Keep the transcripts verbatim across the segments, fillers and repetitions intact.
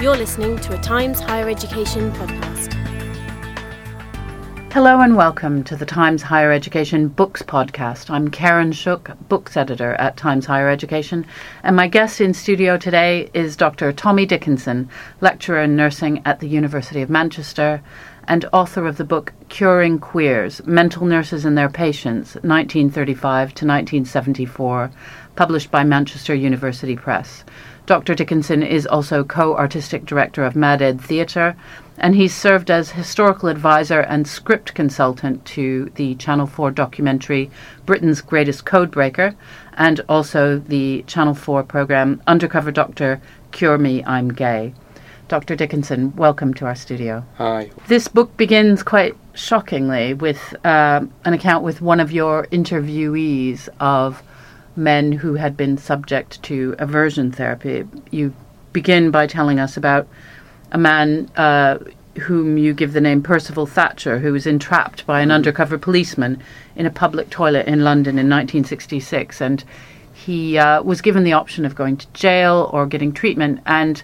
You're listening to a Times Higher Education podcast. Hello and welcome to the Times Higher Education Books podcast. I'm Karen Shook, Books Editor at Times Higher Education, and my guest in studio today is Doctor Tommy Dickinson, lecturer in nursing at the University of Manchester and author of the book Curing Queers, Mental Nurses and Their Patients, nineteen thirty-five to nineteen seventy-four, published by Manchester University Press. Doctor Dickinson is also co-artistic director of Mad Ed Theatre, and he's served as historical advisor and script consultant to the Channel four documentary Britain's Greatest Codebreaker, and also the Channel four programme Undercover Doctor, Cure Me, I'm Gay. Doctor Dickinson, welcome to our studio. Hi. This book begins quite shockingly with uh, an account with one of your interviewees of men who had been subject to aversion therapy. You begin by telling us about a man uh, whom you give the name Percival Thatcher, who was entrapped by an mm. undercover policeman in a public toilet in London in nineteen sixty-six, and he uh, was given the option of going to jail or getting treatment, and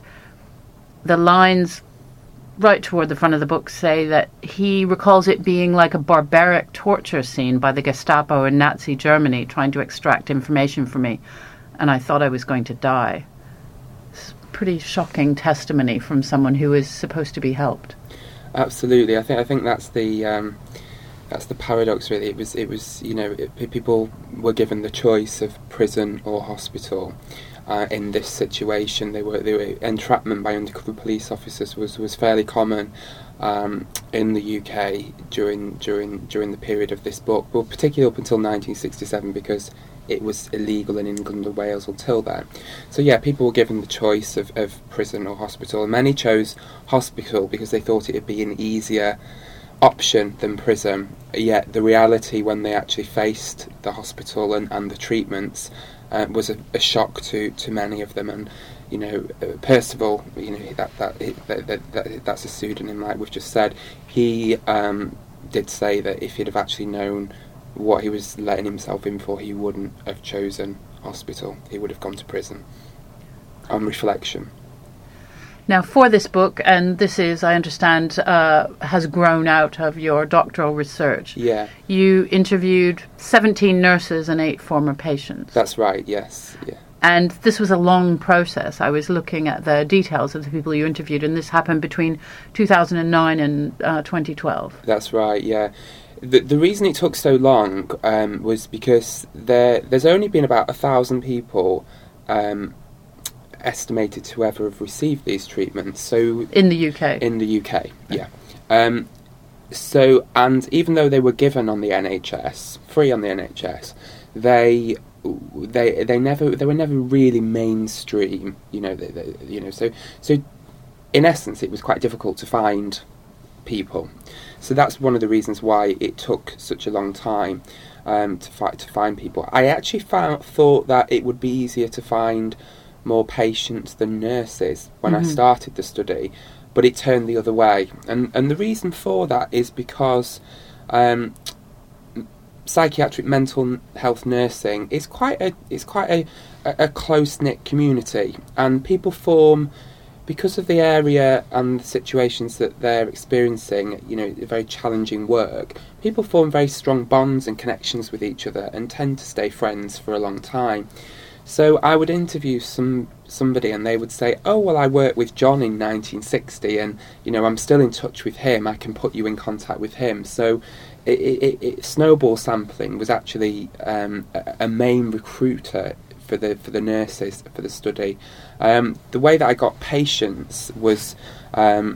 the lines right toward the front of the book say that he recalls it being like a barbaric torture scene by the Gestapo in Nazi Germany trying to extract information from me, and I thought I was going to die. It's pretty shocking testimony from someone who is supposed to be helped. Absolutely, I think I think that's the um, that's the paradox. Really, it was it was you know it, people were given the choice of prison or hospital. Uh, in this situation, they were, they were entrapment by undercover police officers was, was fairly common um, in the U K during during during the period of this book, but particularly up until nineteen sixty-seven, because it was illegal in England and Wales until then. So yeah, people were given the choice of, of prison or hospital, and many chose hospital because they thought it would be an easier option than prison. Yet the reality when they actually faced the hospital and, and the treatments Uh, was a, a shock to, to many of them, and you know uh, Percival, you know that that, that, that, that that's a pseudonym, like we've just said. He um, did say that if he'd have actually known what he was letting himself in for, he wouldn't have chosen hospital. He would have gone to prison. On reflection. Now, for this book, and this is, I understand, uh, has grown out of your doctoral research. Yeah. You interviewed seventeen nurses and eight former patients. That's right, yes. Yeah. And this was a long process. I was looking at the details of the people you interviewed, and this happened between two thousand nine and uh, twenty twelve. That's right, yeah. The, the reason it took so long um, was because there there's only been about a thousand people um estimated to ever have received these treatments. So in the U K. In the U K, yeah. Um, so, and even though they were given on the N H S, free on the N H S, they they they never they were never really mainstream. You know, they, they, you know. So so in essence, it was quite difficult to find people. So that's one of the reasons why it took such a long time um, to fight to find people. I actually found, thought that it would be easier to find more patients than nurses when mm-hmm. I started the study, but it turned the other way, and and the reason for that is because um, psychiatric mental health nursing is quite a is quite a, a close knit community, and people form, because of the area and the situations that they're experiencing, you know, very challenging work. People form very strong bonds and connections with each other and tend to stay friends for a long time. So I would interview some somebody and they would say, oh, well, I worked with John in nineteen sixty and, you know, I'm still in touch with him. I can put you in contact with him. So it, it, it, snowball sampling was actually um, a, a main recruiter for the for the nurses for the study. Um, the way that I got patients was um,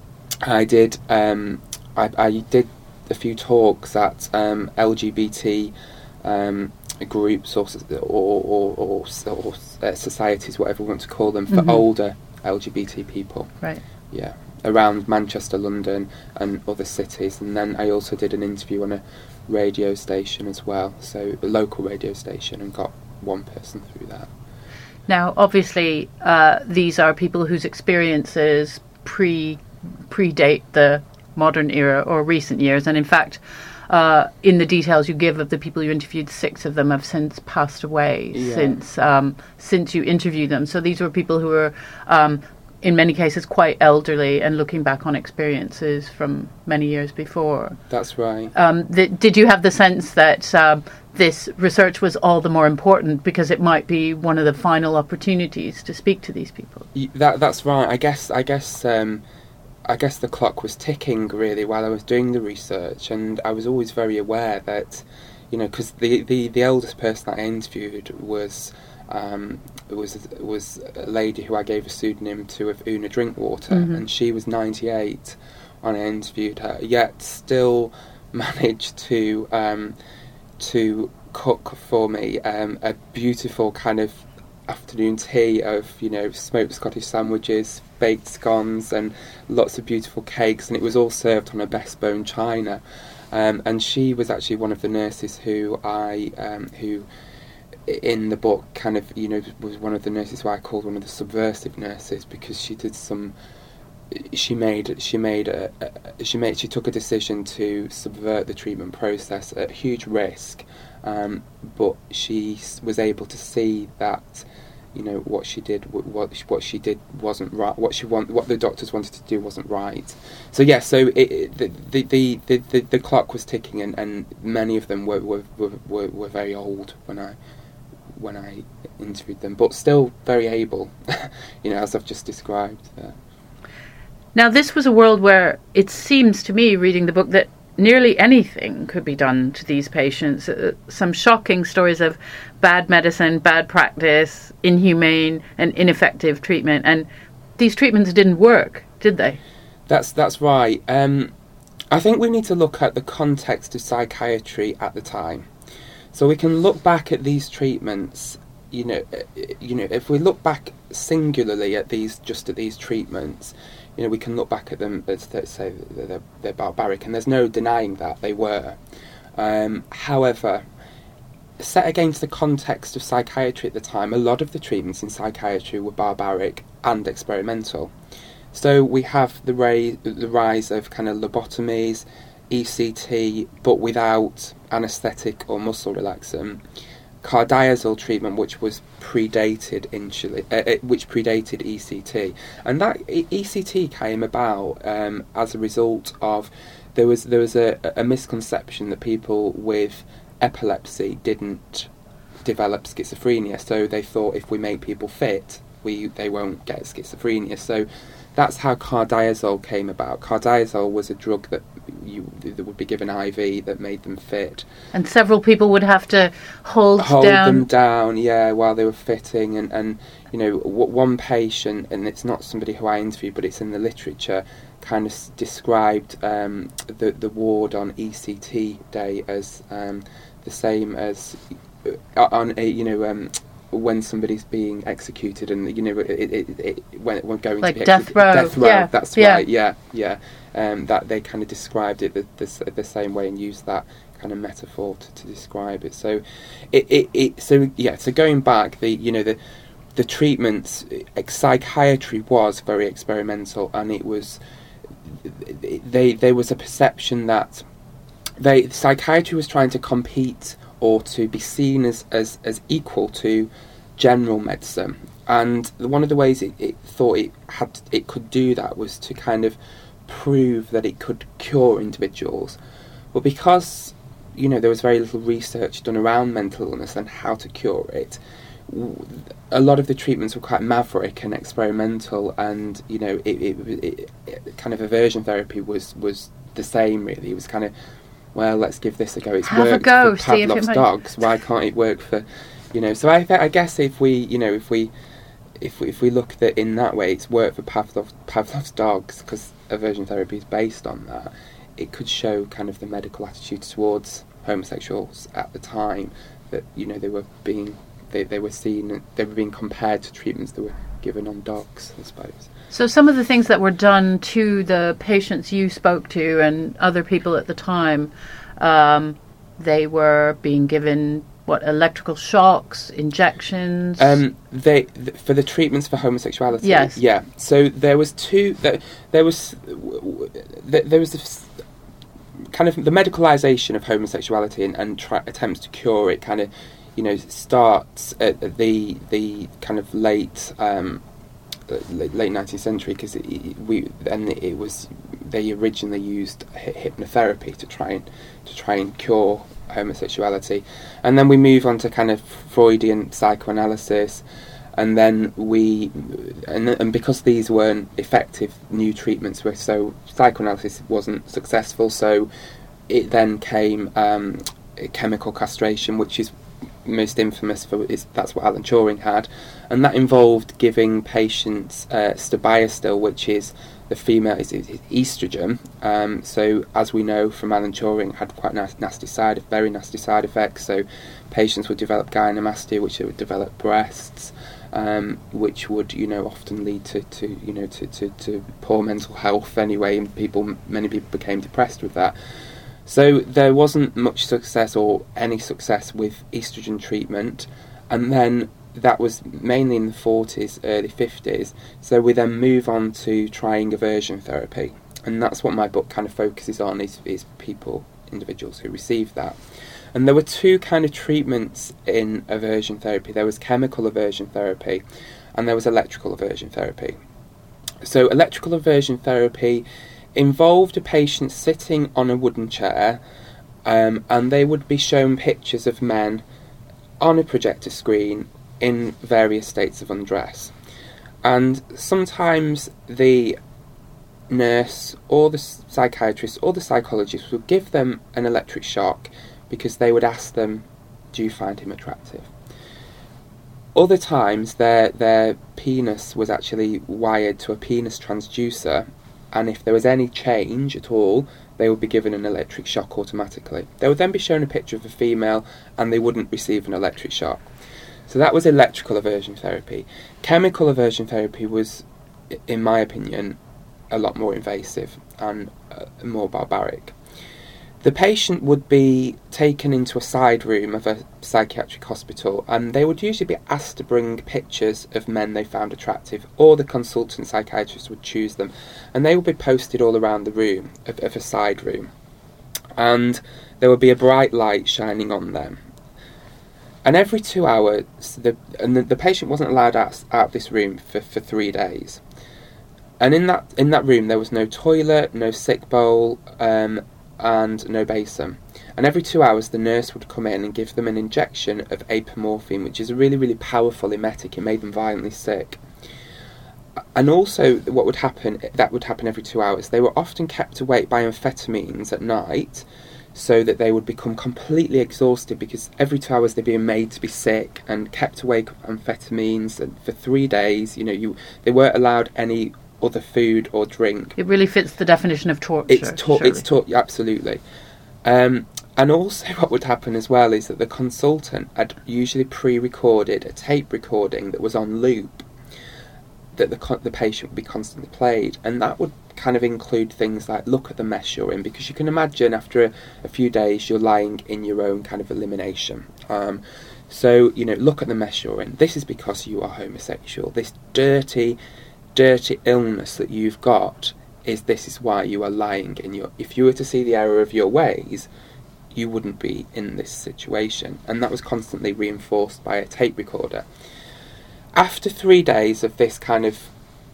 I did um, I, I did a few talks at um, L G B T um, groups or or, or, or, or uh, societies, whatever we want to call them, for mm-hmm. older L G B T people. Right. Yeah, around Manchester, London, and other cities. And then I also did an interview on a radio station as well, so a local radio station, and got one person through that. Now, obviously, uh, these are people whose experiences pre predate the modern era or recent years, and in fact, uh, in the details you give of the people you interviewed, six of them have since passed away yeah. since um, since you interviewed them. So these were people who were um, in many cases quite elderly and looking back on experiences from many years before. That's right. Um, th- did you have the sense that um, this research was all the more important because it might be one of the final opportunities to speak to these people? That that's right. I guess I guess um, I guess the clock was ticking really while I was doing the research, and I was always very aware that, you know, because the, the, the eldest person that I interviewed was um, was was a lady who I gave a pseudonym to of Una Drinkwater, mm-hmm. and she was ninety-eight when I interviewed her. Yet still managed to um, to cook for me um, a beautiful kind of afternoon tea of, you know, smoked Scottish sandwiches, baked scones, and lots of beautiful cakes, and it was all served on a best bone china. Um, and she was actually one of the nurses who I, um, who, in the book, kind of, you know, was one of the nurses who I called one of the subversive nurses, because she did some, she made, she made a, a she made, she took a decision to subvert the treatment process at huge risk, um, but she was able to see that, you know, what she did, what what she did wasn't right. What she want, what the doctors wanted to do wasn't right. So yeah, so it, it, the, the, the, the the clock was ticking, and, and many of them were were, were were very old when I when I interviewed them, but still very able, you know, as I've just described there. Now, this was a world where it seems to me, reading the book, that nearly anything could be done to these patients. Uh, some shocking stories of bad medicine, bad practice, inhumane and ineffective treatment. And these treatments didn't work, did they? That's that's right. Um, I think we need to look at the context of psychiatry at the time. So we can look back at these treatments, you know, you know, if we look back singularly at these, just at these treatments, you know, we can look back at them as, let's say, they're, they're barbaric, and there's no denying that they were. Um, however, set against the context of psychiatry at the time, a lot of the treatments in psychiatry were barbaric and experimental. So we have the, ra- the rise of kind of lobotomies, E C T, but without anaesthetic or muscle relaxant. Cardiazol treatment, which was predated initially, uh, uh, which predated E C T, and that e- ECT came about um, as a result of there was there was a, a misconception that people with epilepsy didn't develop schizophrenia, so they thought if we make people fit, we they won't get schizophrenia. So that's how cardiazol came about. Cardiazol was a drug that you that would be given I V that made them fit. And several people would have to hold, hold down... them down, yeah, while they were fitting. And, and you know, w- one patient, and it's not somebody who I interviewed, but it's in the literature, kind of s- described um, the, the ward on E C T day as um, the same as uh, on a, you know, um, when somebody's being executed, and you know, it, it, it, when when going like to be death executed, row, death row. Yeah. That's yeah. right. Yeah, yeah. Um, that they kind of described it the, the the same way and used that kind of metaphor to, to describe it. So, it, it, it so yeah. So going back, the you know the the treatments, psychiatry was very experimental, and it was they there was a perception that they psychiatry was trying to compete or to be seen as, as, as equal to general medicine. And one of the ways it, it thought it had it could do that was to kind of prove that it could cure individuals. But because, you know, there was very little research done around mental illness and how to cure it, a lot of the treatments were quite maverick and experimental, and, you know, it, it, it, it kind of aversion therapy was, was the same, really. It was kind of, well, let's give this a go. It's Have worked a go, for see if it Pavlov's might... dogs. Why can't it work for, you know? So I, I guess if we, you know, if we, if we, if we look at it in that way, it's worked for Pavlov, Pavlov's dogs because aversion therapy is based on that. It could show kind of the medical attitude towards homosexuals at the time, that, you know, they were being, they, they were seen, they were being compared to treatments that were given on dogs, I suppose. So some of the things that were done to the patients you spoke to and other people at the time, um, they were being given, what, electrical shocks, injections? Um, they th- for the treatments for homosexuality. Yes. Yeah. So there was two. There, there was there, there was this kind of the medicalisation of homosexuality and, and try, attempts to cure it. Kind of, you know, starts at the the kind of late. Um, late, late nineteenth century, because it, it, we and it was they originally used hypnotherapy to try and to try and cure homosexuality, and then we move on to kind of Freudian psychoanalysis, and then we and, and because these weren't effective new treatments, were so psychoanalysis wasn't successful, so it then came um, chemical castration, which is most infamous for is that's what Alan Turing had, and that involved giving patients uh, Stabiastil, which is the female is, is estrogen. Um, so as we know from Alan Turing, had quite nasty, nasty side, very nasty side effects. So patients would develop gynecomastia, which would develop breasts, um, which would you know often lead to, to you know to, to, to poor mental health anyway, and people many people became depressed with that. So there wasn't much success or any success with estrogen treatment, and then that was mainly in the forties, early fifties, so we then move on to trying aversion therapy, and that's what my book kind of focuses on, is, is people, individuals who receive that. And there were two kind of treatments in aversion therapy. There was chemical aversion therapy, and there was electrical aversion therapy. So electrical aversion therapy involved a patient sitting on a wooden chair, um, and they would be shown pictures of men on a projector screen in various states of undress. And sometimes the nurse or the psychiatrist or the psychologist would give them an electric shock because they would ask them, do you find him attractive? Other times their their penis was actually wired to a penis transducer, and if there was any change at all, they would be given an electric shock automatically. They would then be shown a picture of a female and they wouldn't receive an electric shock. So that was electrical aversion therapy. Chemical aversion therapy was, in my opinion, a lot more invasive and uh, more barbaric. The patient would be taken into a side room of a psychiatric hospital, and they would usually be asked to bring pictures of men they found attractive, or the consultant psychiatrist would choose them, and they would be posted all around the room, of, of a side room, and there would be a bright light shining on them. And every two hours, the, and the, the patient wasn't allowed out, out of this room for, for three days. And in that in that room, there was no toilet, no sick bowl, um, and no basin. And every two hours, the nurse would come in and give them an injection of apomorphine, which is a really, really powerful emetic. It made them violently sick. And also, what would happen, that would happen every two hours, they were often kept awake by amphetamines at night, so that they would become completely exhausted, because every two hours they're being made to be sick and kept awake with amphetamines, and for three days, you know, you they weren't allowed any other food or drink. It really fits the definition of torture. It's tor- it's tor- absolutely. Um, and also what would happen as well is that the consultant had usually pre-recorded a tape recording that was on loop, that the co- the patient would be constantly played, and that would kind of include things like, look at the mess you're in, because you can imagine after a, a few days you're lying in your own kind of elimination. Um, so, you know, look at the mess you're in. This is because you are homosexual. This dirty, dirty illness that you've got is this is why you are lying in your... If you were to see the error of your ways, you wouldn't be in this situation. And that was constantly reinforced by a tape recorder. After three days of this kind of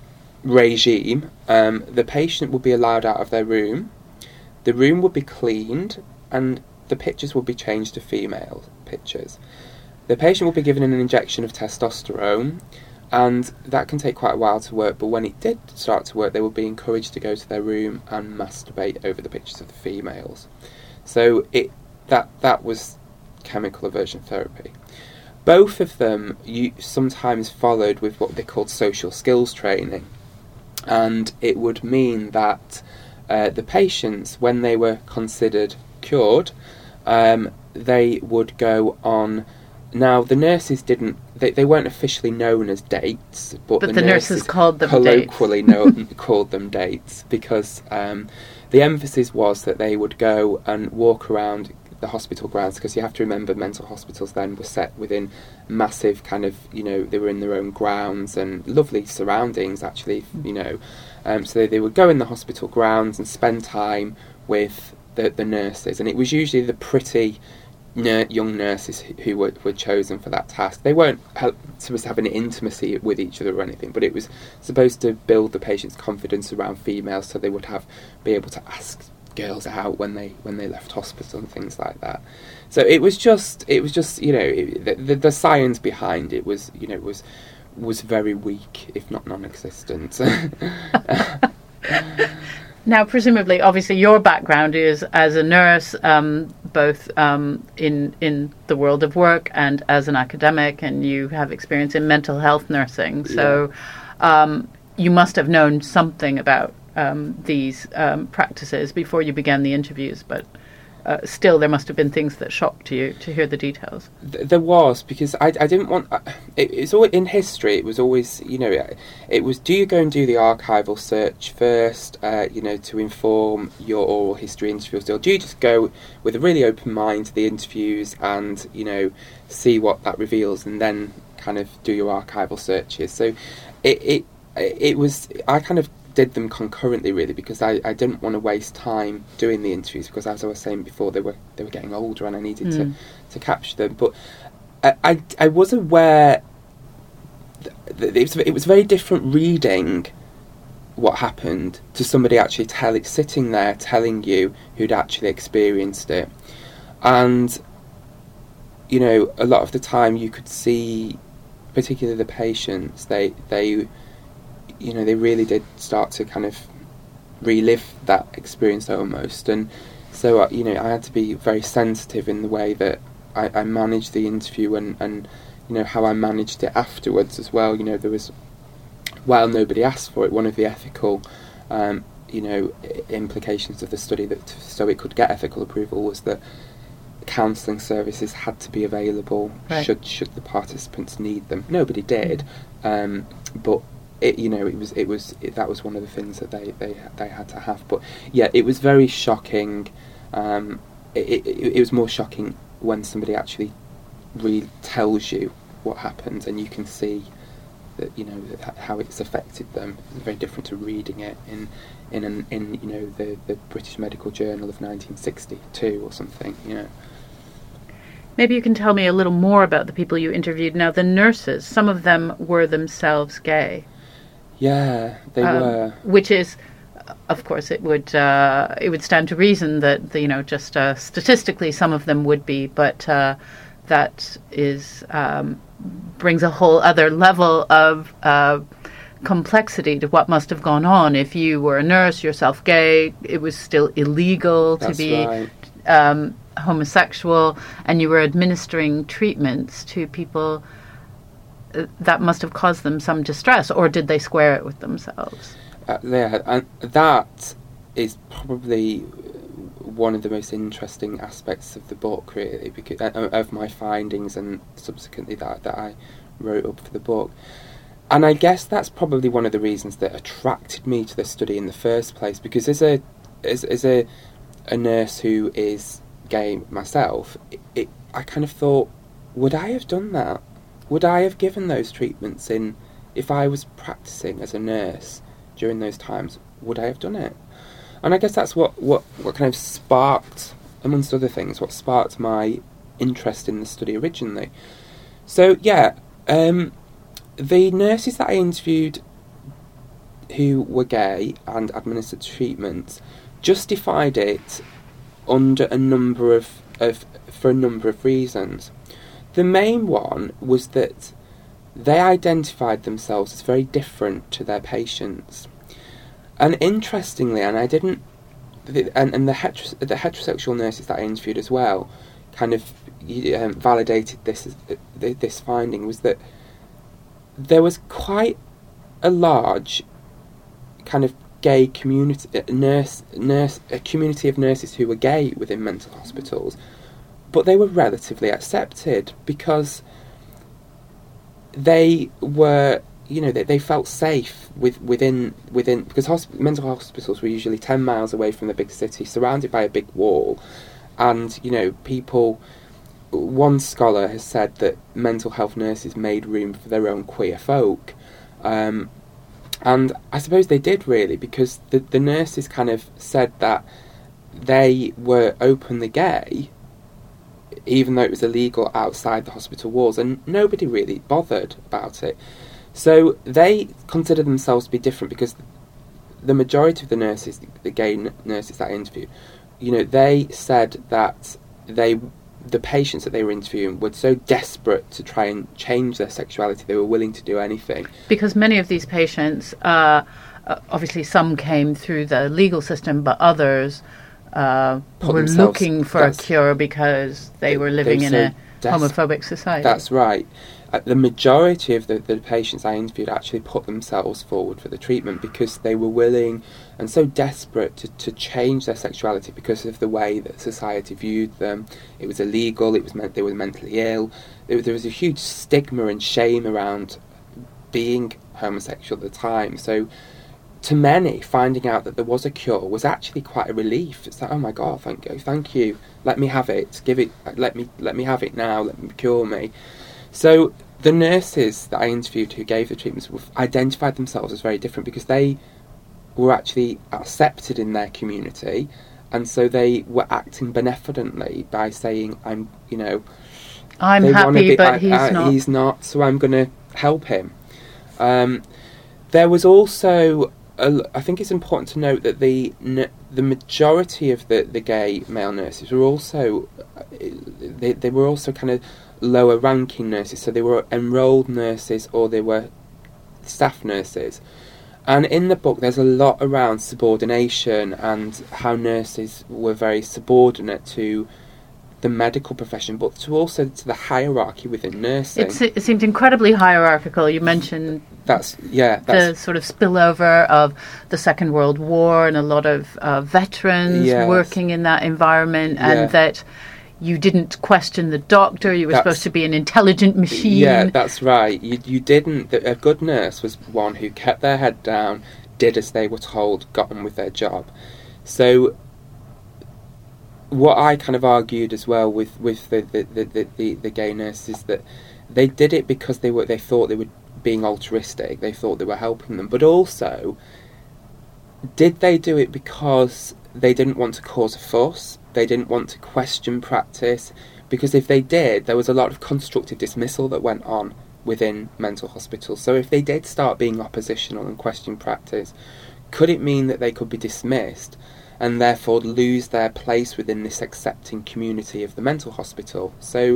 regime, um, the patient would be allowed out of their room, the room would be cleaned, and the pictures would be changed to female pictures. The patient would be given an injection of testosterone, and that can take quite a while to work, but when it did start to work, they would be encouraged to go to their room and masturbate over the pictures of the females. So it that that was chemical aversion therapy. Both of them you sometimes followed with what they called social skills training. And it would mean that uh, the patients, when they were considered cured, um, they would go on... Now, the nurses didn't... They, they weren't officially known as dates, but, but the, the nurses, nurses called them colloquially know, called them dates, because um, the emphasis was that they would go and walk around the hospital grounds, because you have to remember mental hospitals then were set within massive kind of, you know, they were in their own grounds and lovely surroundings actually, you know, um, so they, they would go in the hospital grounds and spend time with the, the nurses, and it was usually the pretty nur- young nurses who, who were, were chosen for that task. They weren't ha- supposed to have an intimacy with each other or anything, but it was supposed to build the patient's confidence around females, so they would have be able to ask girls out when they when they left hospital and things like that. So it was just it was just you know it, the, the the science behind it was you know was was very weak, if not non-existent. Now, presumably, obviously, your background is as a nurse, um, both um, in in the world of work and as an academic, and you have experience in mental health nursing. So, yeah. um, you must have known something about um, these um, practices before you began the interviews. But uh, still, there must have been things that shocked you to hear the details. Th- there was, because I, I didn't want. Uh, it, it's always, in history. It was always, you know, it, it was. Do you go and do the archival search first, uh, you know, to inform your oral history interviews, or do you just go with a really open mind to the interviews and you know see what that reveals, and then kind of do your archival searches? So, it it it was. I kind of did them concurrently, really, because I, I didn't want to waste time doing the interviews, because as I was saying before, they were they were getting older and I needed mm. to, to capture them. But I, I, I was aware that it was, it was very different reading what happened to somebody actually tell, sitting there telling you who'd actually experienced it. And, you know, a lot of the time you could see, particularly the patients, they they you know, they really did start to kind of relive that experience almost. And so, uh, you know, I had to be very sensitive in the way that I, I managed the interview and, and, you know, how I managed it afterwards as well. You know, there was, while nobody asked for it, one of the ethical, um, you know, implications of the study that so it could get ethical approval was that counselling services had to be available right. should should the participants need them. Nobody did, um, but It, you know, it was it was it, that was one of the things that they, they they had to have. But yeah, it was very shocking. Um, it, it, it was more shocking when somebody actually really tells you what happened, and you can see that you know that how it's affected them. It's very different to reading it in in an, in you know the the British Medical Journal of nineteen sixty-two or something. You know. Maybe you can tell me a little more about the people you interviewed. Now, the nurses, some of them were themselves gay. Yeah, they um, were. Which is, of course, it would uh, it would stand to reason that, you know, just uh, statistically some of them would be, but uh, that is um, brings a whole other level of uh, complexity to what must have gone on. If you were a nurse, yourself gay, it was still illegal That's to be right. um, homosexual, and you were administering treatments to people. That must have caused them some distress, or did they square it with themselves? Uh, yeah, and that is probably one of the most interesting aspects of the book, really, because uh, of my findings and subsequently that that I wrote up for the book. And I guess that's probably one of the reasons that attracted me to the study in the first place, because as a as, as a a nurse who is gay myself, it, it, I kind of thought, would I have done that? Would I have given those treatments in, if I was practicing as a nurse during those times, would I have done it? And I guess that's what, what, what kind of sparked, amongst other things, what sparked my interest in the study originally. So, yeah, um, the nurses that I interviewed who were gay and administered treatment justified it under a number of, of for a number of reasons. The main one was that they identified themselves as very different to their patients. And interestingly, and I didn't, and, and the, heteros, the heterosexual nurses that I interviewed as well kind of um, validated this this finding, was that there was quite a large kind of gay community, nurse, nurse, a community of nurses who were gay within mental hospitals. But they were relatively accepted because they were, you know, they, they felt safe with, within within because hosp- mental hospitals were usually ten miles away from the big city, surrounded by a big wall, and you know, people. One scholar has said that mental health nurses made room for their own queer folk, um, and I suppose they did really, because the the nurses kind of said that they were openly gay even though it was illegal outside the hospital walls, and nobody really bothered about it. So they consider themselves to be different because the majority of the nurses, the gay n- nurses that I interviewed, you know, they said that they, the patients that they were interviewing were so desperate to try and change their sexuality, they were willing to do anything. Because many of these patients, uh, obviously some came through the legal system, but others uh, were looking for a cure because they were living in so a des- homophobic society. That's right. Uh, the majority of the, the patients I interviewed actually put themselves forward for the treatment because they were willing and so desperate to, to change their sexuality because of the way that society viewed them. It was illegal, it was meant they were mentally ill. There, there was a huge stigma and shame around being homosexual at the time. So to many, finding out that there was a cure was actually quite a relief. It's like, oh my God, thank you, thank you. Let me have it. Give it. Let me. Let me have it now. Let me cure me. So the nurses that I interviewed who gave the treatments identified themselves as very different because they were actually accepted in their community, and so they were acting benevolently by saying, "I'm, you know, I'm happy, be, but I, he's I, not. He's not. So I'm going to help him." Um, there was also, a, I think it's important to note that the the majority of the, the gay male nurses were also they they were also kind of lower ranking nurses, so they were enrolled nurses or they were staff nurses. And in the book there's a lot around subordination and how nurses were very subordinate to the medical profession, but to also to the hierarchy within nursing. It's, it seemed incredibly hierarchical. You mentioned that's yeah that's, the sort of spillover of the Second World War and a lot of uh, veterans yes. working in that environment, and yeah. that you didn't question the doctor. You were that's, supposed to be an intelligent machine. Yeah, that's right. You you didn't. A good nurse was one who kept their head down, did as they were told, got on with their job. So what I kind of argued as well with, with the, the, the, the, the, the gay nurses is that they did it because they were they thought they were being altruistic, they thought they were helping them, but also did they do it because they didn't want to cause a fuss, they didn't want to question practice? Because if they did, there was a lot of constructive dismissal that went on within mental hospitals. So if they did start being oppositional and question practice, could it mean that they could be dismissed and therefore lose their place within this accepting community of the mental hospital? So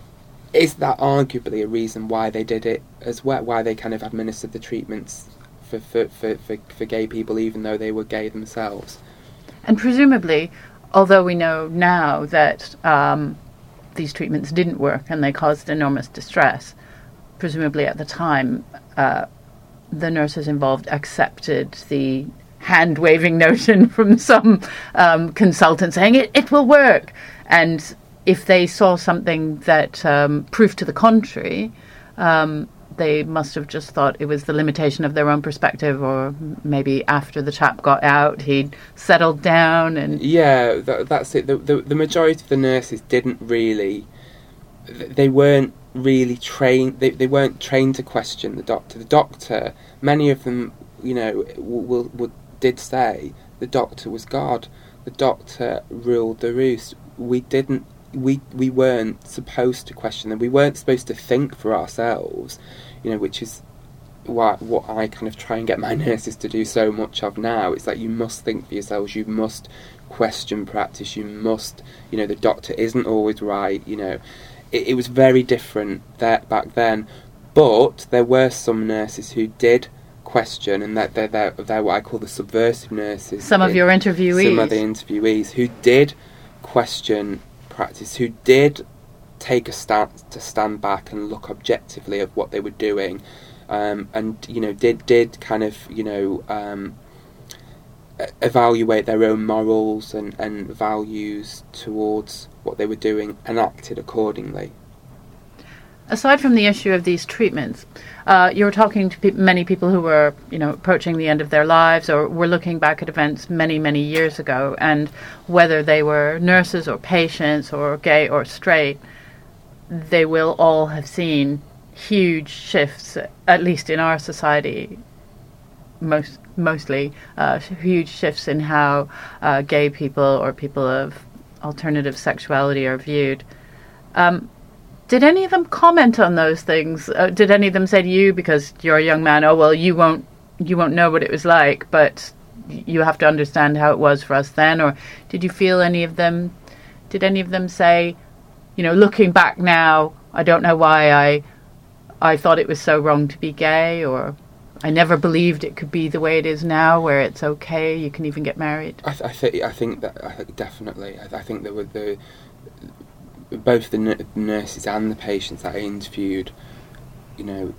is that arguably a reason why they did it as well, why they kind of administered the treatments for, for, for, for, for gay people even though they were gay themselves? And presumably, although we know now that um, these treatments didn't work and they caused enormous distress, presumably at the time uh, the nurses involved accepted the hand-waving notion from some um, consultant saying it, it will work. And if they saw something that um, proved to the contrary, um, they must have just thought it was the limitation of their own perspective, or maybe after the chap got out, he'd settled down. And yeah, that, that's it. The, the, the majority of the nurses didn't really, they weren't really trained, they, they weren't trained to question the doctor. The doctor, many of them, you know, will, will, did say the doctor was God. The doctor ruled the roost. We didn't, we we weren't supposed to question them. We weren't supposed to think for ourselves, you know, which is why what I kind of try and get my nurses to do so much of now. It's like, you must think for yourselves. You must question practice. You must, you know, the doctor isn't always right. You know, it, it was very different that back then. But there were some nurses who did question, and that they're, they're, they're what I call the subversive nurses. Some of your interviewees. Some of the interviewees who did question practice, who did take a stance to stand back and look objectively at what they were doing, um, and, you know, did did kind of, you know, um, evaluate their own morals and, and values towards what they were doing and acted accordingly. Aside from the issue of these treatments, uh, you were talking to pe- many people who were, you know, approaching the end of their lives or were looking back at events many, many years ago, and whether they were nurses or patients or gay or straight, they will all have seen huge shifts, at least in our society, most mostly, uh, huge shifts in how uh, gay people or people of alternative sexuality are viewed. Um, did any of them comment on those things? Uh, did any of them say to you, because you're a young man, oh, well, you won't, you won't know what it was like, but you have to understand how it was for us then? Or did you feel any of them, did any of them say, you know, looking back now, I don't know why I I thought it was so wrong to be gay, or I never believed it could be the way it is now, where it's okay, you can even get married? I, th- I think I think that I think definitely. I, th- I think there were the both the n- nurses and the patients that I interviewed, you know,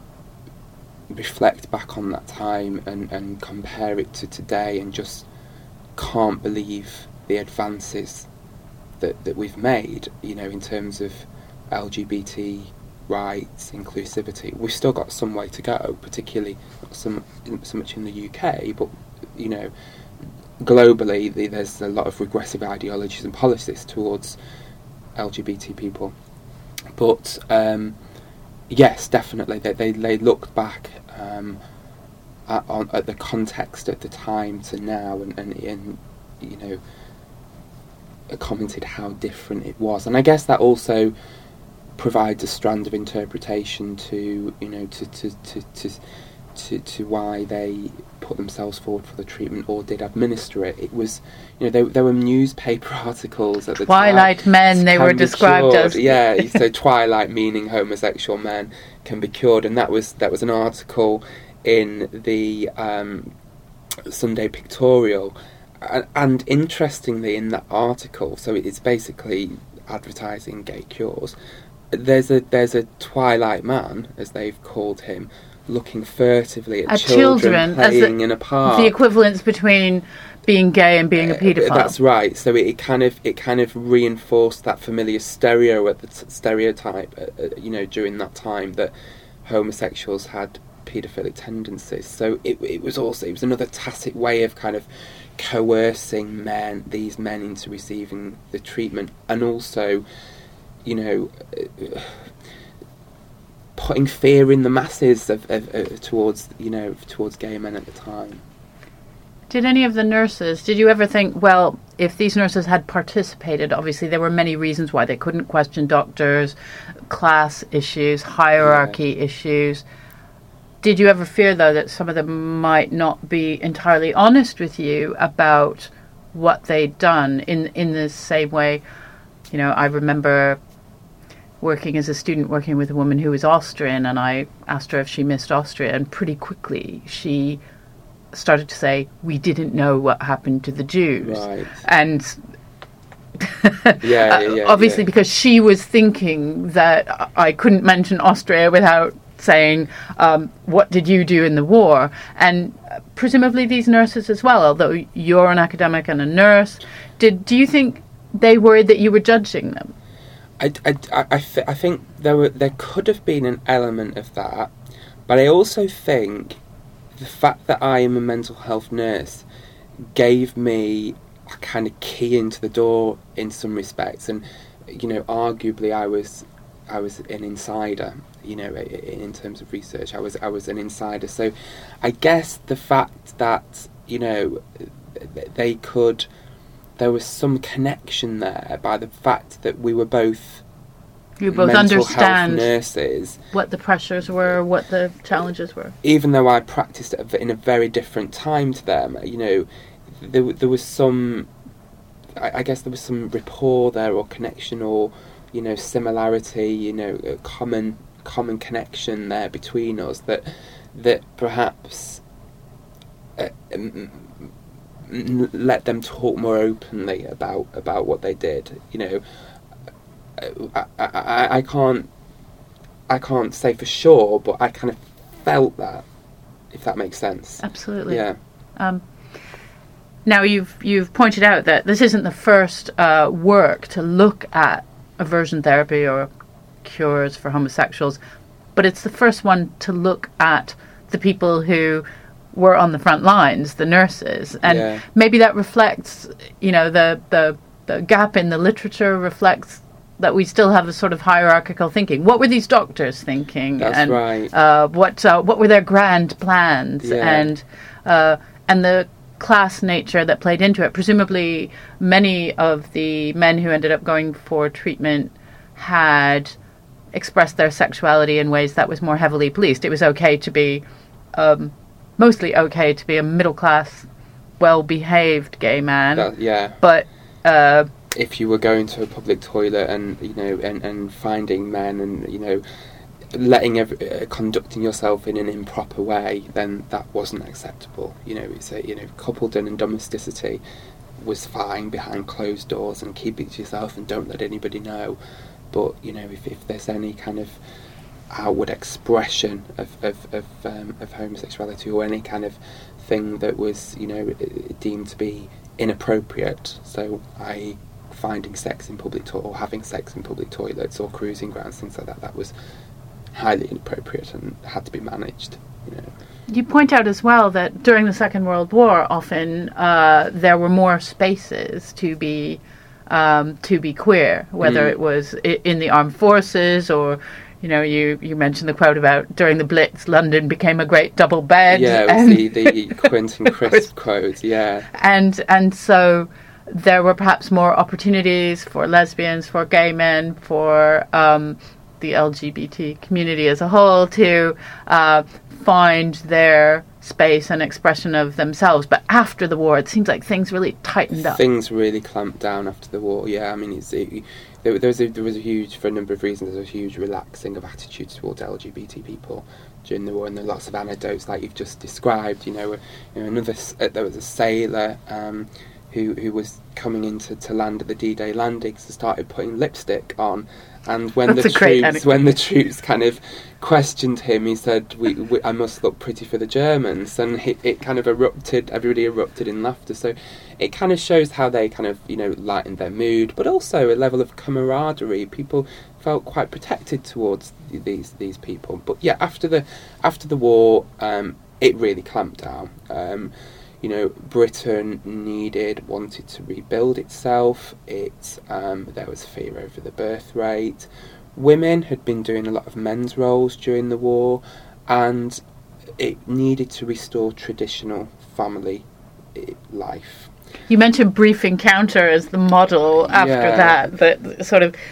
reflect back on that time and, and compare it to today, and just can't believe the advances that that we've made. You know, in terms of L G B T rights, inclusivity, we've still got some way to go, particularly not so, so much in the U K, but, you know, globally the, there's a lot of regressive ideologies and policies towards L G B T people. But, um, yes, definitely, they, they, they looked back um, at, on, at the context at the time to now, and, and, and you know, commented how different it was. And I guess that also provides a strand of interpretation to, you know, to to, to, to, to to why they put themselves forward for the treatment or did administer it. It was, you know, there, there were newspaper articles at the Twilight time. men, they were described cured. as. Yeah, so Twilight meaning homosexual men can be cured, and that was that was an article in the um, Sunday Pictorial. And, and interestingly, in that article, so it's basically advertising gay cures. There's a there's a Twilight man, as they've called him, looking furtively at, at children, children playing the, in a park. The equivalence between being gay and being a paedophile. Uh, that's right. So it, it kind of it kind of reinforced that familiar stereo at the t- stereotype, uh, uh, you know, during that time that homosexuals had paedophilic tendencies. So it it was also it was another tacit way of kind of coercing men, these men, into receiving the treatment, and also, you know, uh, putting fear in the masses of, of, uh, towards, you know, towards gay men at the time. Did any of the nurses, did you ever think, well, if these nurses had participated, obviously there were many reasons why they couldn't question doctors, class issues, hierarchy yeah. issues. Did you ever fear, though, that some of them might not be entirely honest with you about what they'd done in in the same way? You know, I remember working as a student, working with a woman who was Austrian, and I asked her if she missed Austria, and pretty quickly she started to say, we didn't know what happened to the Jews. Right. And yeah, yeah, yeah, obviously yeah. because she was thinking that I couldn't mention Austria without saying, um, what did you do in the war? And presumably these nurses as well, although you're an academic and a nurse, did do you think they worried that you were judging them? I, I, I, I, th- I think there were there could have been an element of that, but I also think the fact that I am a mental health nurse gave me a kind of key into the door in some respects, and, you know, arguably I was I was an insider, you know, in terms of research. I was I was an insider. So I guess the fact that, you know, they could, there was some connection there by the fact that we were both you both mental understand health nurses, what the pressures were, what the challenges were. Even though I practiced it in a very different time to them, you know, there there was some, I, I guess there was some rapport there, or connection, or, you know, similarity, you know, a common common connection there between us that that perhaps uh, m- m- let them talk more openly about about what they did. You know, I, I, I, I can't I can't say for sure, but I kind of felt that, if that makes sense. Absolutely. Yeah. Um, now you've you've pointed out that this isn't the first uh, work to look at aversion therapy or cures for homosexuals, but it's the first one to look at the people who were on the front lines, the nurses, and yeah. maybe that reflects, you know, the, the the gap in the literature reflects that we still have a sort of hierarchical thinking. What were these doctors thinking? That's and, right. Uh, what uh, what were their grand plans? Yeah. And uh, and the class nature that played into it. Presumably, many of the men who ended up going for treatment had expressed their sexuality in ways that was more heavily policed. It was okay to be, um, mostly okay to be a middle-class, well-behaved gay man. That, yeah. But uh, if you were going to a public toilet and, you know, and, and finding men and, you know, letting every, uh, conducting yourself in an improper way, then that wasn't acceptable. You know, it's a, you know, coupledom and domesticity was fine behind closed doors, and keep it to yourself and don't let anybody know. But, you know, if, if there's any kind of outward expression of of of, um, of homosexuality, or any kind of thing that was, you know, deemed to be inappropriate, so I finding sex in public to- or having sex in public toilets or cruising grounds, things like that, that was highly inappropriate and had to be managed, you know. You point out as well that during the Second World War, often uh, there were more spaces to be um, to be queer, whether Mm. it was I- in the armed forces or, you know, you, you mentioned the quote about during the Blitz, London became a great double bed. Yeah, it was and the, the Quentin Crisp quote, yeah. And and so there were perhaps more opportunities for lesbians, for gay men, for um, the L G B T community as a whole to uh, find their space and expression of themselves. But after the war, it seems like things really tightened up. Things really clamped down after the war, yeah. I mean, it's, it, there, there, was a, there was a huge, for a number of reasons, there was a huge relaxing of attitudes towards L G B T people during the war, and there were lots of anecdotes like you've just described. You know, you know another, uh, there was a sailor um, who who was coming into to land at the D-Day landings and started putting lipstick on. And when That's the a great troops, anecdote. when the troops kind of questioned him, he said, we, we, "I must look pretty for the Germans," and he, it kind of erupted. Everybody erupted in laughter. So it kind of shows how they kind of, you know, lightened their mood, but also a level of camaraderie. People felt quite protected towards th- these these people. But yeah, after the after the war, um, it really clamped down. Um, You know, Britain needed, wanted to rebuild itself. It um, there was fear over the birth rate. Women had been doing a lot of men's roles during the war, and it needed to restore traditional family i- life. You mentioned Brief Encounter as the model after Yeah. that, that sort of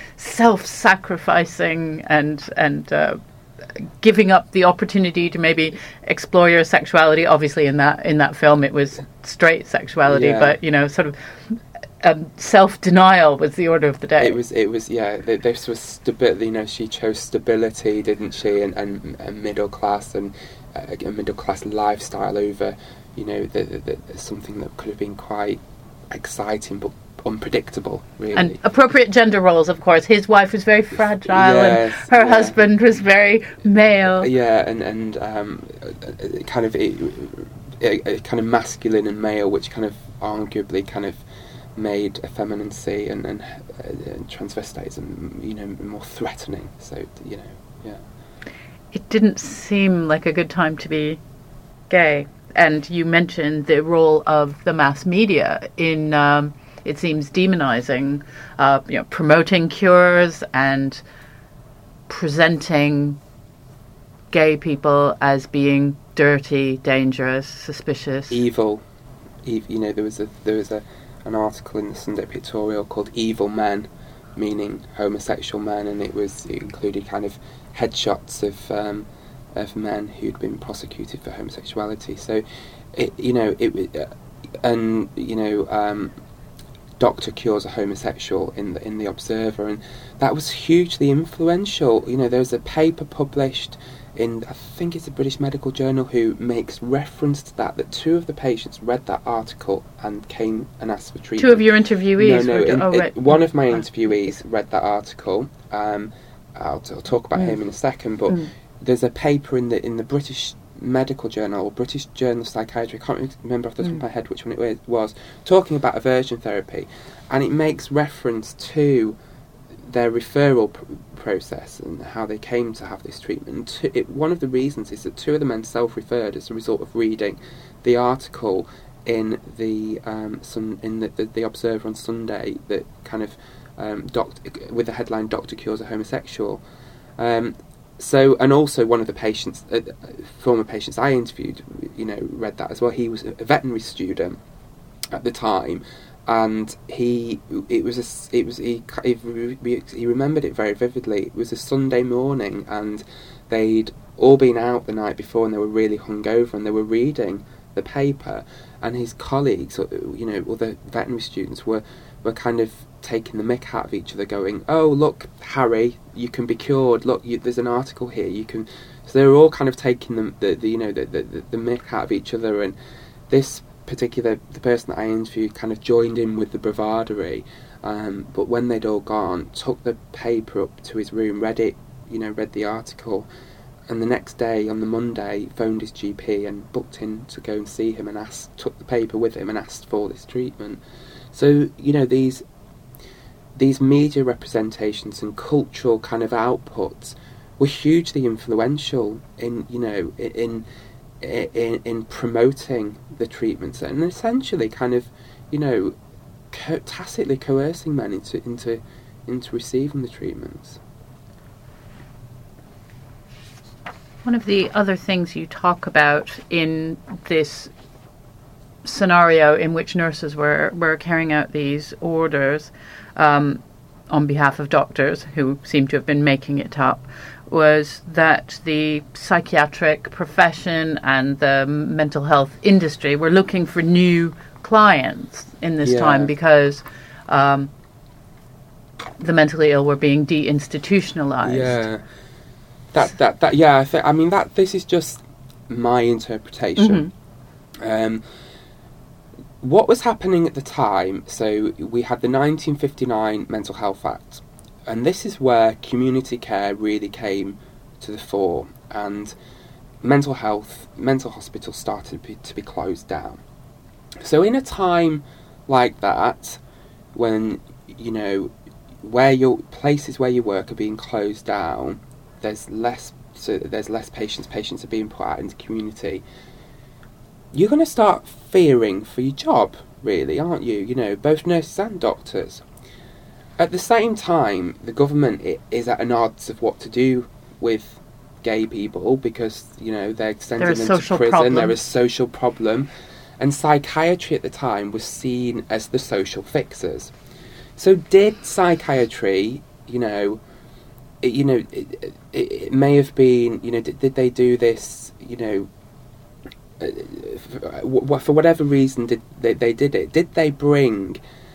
self-sacrificing and and uh, giving up the opportunity to maybe explore your sexuality. Obviously, in that in that film, it was straight sexuality, Yeah. but you know, sort of um, self-denial was the order of the day. It was, it was, yeah. th- This was stability. You know, she chose stability, didn't she? And, and a middle class and uh, a middle class lifestyle over, you know, the, the, the, something that could have been quite exciting but unpredictable, really. And appropriate gender roles, of course. His wife was very fragile, Yes, and her yeah. husband was very male. Yeah, and and um, uh, kind of it, it, it kind of masculine and male, which kind of arguably kind of made effeminacy and and, uh, and transvestitism, you know, more threatening. So, you know, yeah. It didn't seem like a good time to be gay. And you mentioned the role of the mass media in, um, it seems, demonizing, uh, you know, promoting cures and presenting gay people as being dirty, dangerous, suspicious. Evil, Ev- you know, there was a there was a an article in the Sunday Pictorial called "Evil Men," meaning homosexual men, and it was it included kind of headshots of um, of men who'd been prosecuted for homosexuality. So, it, you know, it uh, and you know, um, doctor cures a homosexual in the in the Observer, and that was hugely influential. You know, there was a paper published in, I think it's a British Medical Journal, who makes reference to that, that two of the patients read that article and came and asked for treatment. Two of your interviewees No, no, were... in- oh, in- right. one of my interviewees read that article. Um, I'll, I'll talk about Mm. him in a second, but Mm. there's a paper in the in the British Medical Journal, or British Journal of Psychiatry, I can't remember off the top Mm. of my head which one it was, talking about aversion therapy, and it makes reference to their referral pr- process and how they came to have this treatment. And two, it, one of the reasons is that two of the men self-referred as a result of reading the article in the um, sun, in the, the, the Observer on Sunday that kind of um, doct- with the headline "Doctor Cures a Homosexual." Um, so, and also one of the patients, uh, former patients I interviewed, you know, read that as well. He was a veterinary student at the time. and he it was a, it was he, he he remembered it very vividly. It was a Sunday morning, and they'd all been out the night before, and they were really hungover, and they were reading the paper, and his colleagues, you know, other veterinary students were were kind of taking the mick out of each other, going, "Oh, look, Harry, you can be cured. Look, you, there's an article here. You can." So they were all kind of taking the, the, the you know, the, the the mick out of each other, and this particular the person that I interviewed kind of joined in with the bravadery. Um, but when they'd all gone, took the paper up to his room, read it, you know, read the article, and the next day, on the Monday, phoned his G P and booked in to go and see him, and asked, took the paper with him and asked for this treatment. So, you know, these these media representations and cultural kind of outputs were hugely influential in, you know, in in, in promoting the treatments and essentially kind of, you know, co- tacitly coercing men into into into receiving the treatments. One of the other things you talk about in this scenario in which nurses were, were carrying out these orders um, on behalf of doctors who seem to have been making it up was that the psychiatric profession and the mental health industry were looking for new clients in this Yeah. time because um, the mentally ill were being deinstitutionalized. Yeah, that that that yeah. I, th- I mean that this is just my interpretation. Mm-hmm. Um, what was happening at the time? So we had the nineteen fifty-nine Mental Health Act, and this is where community care really came to the fore, and mental health, mental hospitals started to be, to be closed down. So in a time like that, when, you know, where your places where you work are being closed down, there's less so there's less patients, patients are being put out into community, you're going to start fearing for your job, really, aren't you? You know, both nurses and doctors. At the same time, the government i- is at an odds of what to do with gay people because, you know, they're sending They're a them to social prison, problem. they're a social problem, and psychiatry at the time was seen as the social fixers. So did psychiatry, you know, it, you know, it, it, it may have been, you know, did, did they do this, you know, uh, for, for whatever reason did they, they did it? Did they bring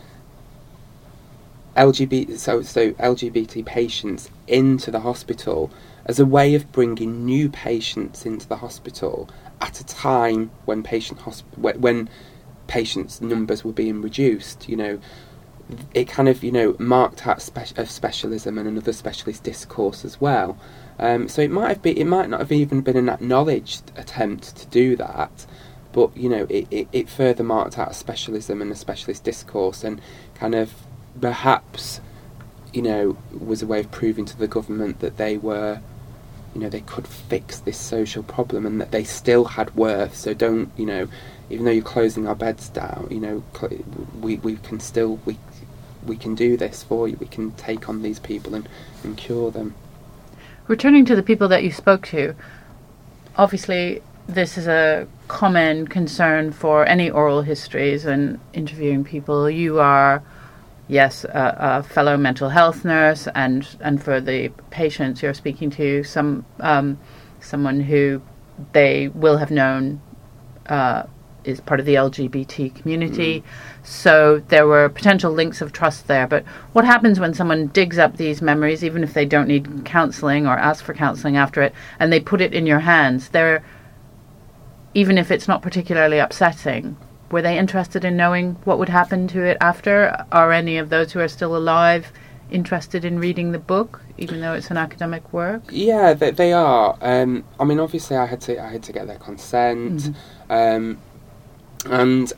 L G B T so so L G B T patients into the hospital as a way of bringing new patients into the hospital at a time when patient hosp- when, when patients' numbers were being reduced? You know, it kind of, you know, marked out spe- of specialism and another specialist discourse as well. Um, so it might have been, it might not have even been an acknowledged attempt to do that, but, you know, it, it, it further marked out a specialism and a specialist discourse, and kind of perhaps, you know, was a way of proving to the government that they were, you know, they could fix this social problem and that they still had worth. So don't, you know, even though you're closing our beds down, you know, cl- we we can still we we can do this for you. We can take on these people and, and cure them. Returning to the people that you spoke to, obviously this is a common concern for any oral histories and interviewing people. You are, yes, a, a fellow mental health nurse, and, and for the patients you're speaking to, some um, someone who they will have known uh, is part of the L G B T community. Mm. So there were potential links of trust there. But what happens when someone digs up these memories, even if they don't need counselling or ask for counselling after it, and they put it in your hands? They're, even if it's not particularly upsetting, were they interested in knowing what would happen to it after? Are any of those who are still alive interested in reading the book, even though it's an academic work? Yeah, they, they are. Um, I mean, obviously, I had to I had to get their consent, mm-hmm. um, and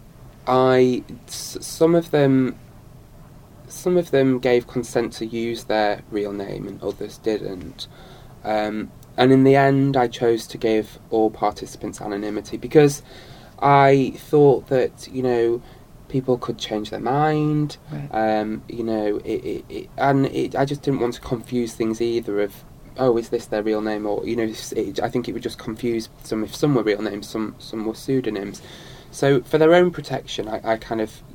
I s- some of them some of them gave consent to use their real name, and others didn't. Um, and in the end, I chose to give all participants anonymity because I thought that, you know, people could change their mind, right. um, you know, it, it, it, and it, I just didn't want to confuse things either of, oh, is this their real name? Or, you know, it, I think it would just confuse some if some were real names, some some were pseudonyms. So for their own protection, I, I kind of